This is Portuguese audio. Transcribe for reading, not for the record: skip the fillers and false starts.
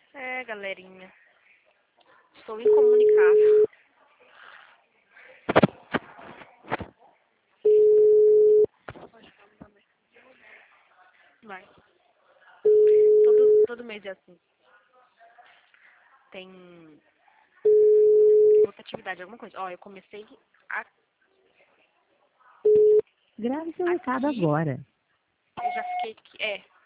É, galerinha. Estou incomunicável. Vai. Todo mês é assim. Tem outra atividade, alguma coisa. Ó, eu comecei Grave seu recado aqui. agora. Eu já fiquei aqui.